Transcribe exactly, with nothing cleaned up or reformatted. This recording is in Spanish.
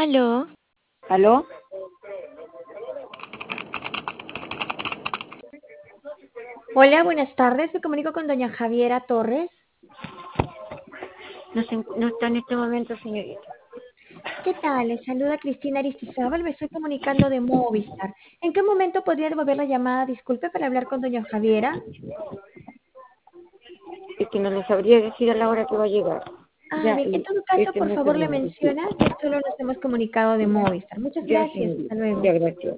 Aló. ¿Aló? Hola, buenas tardes. Me comunico con doña Javiera Torres. No, se, no está en este momento, señorita. ¿Qué tal? Les saluda Cristina Aristizábal. Me estoy comunicando de Movistar. ¿En qué momento podría devolver la llamada? Disculpe, para hablar con doña Javiera. Es que no le sabría decir a la hora que va a llegar. Ah, Ya, bien. En y todo caso, este por no es favor, el le número, sí. menciona que solo nos hemos comunicado de Movistar. Muchas Ya, gracias. señorita. Hasta luego. Ya, gracias.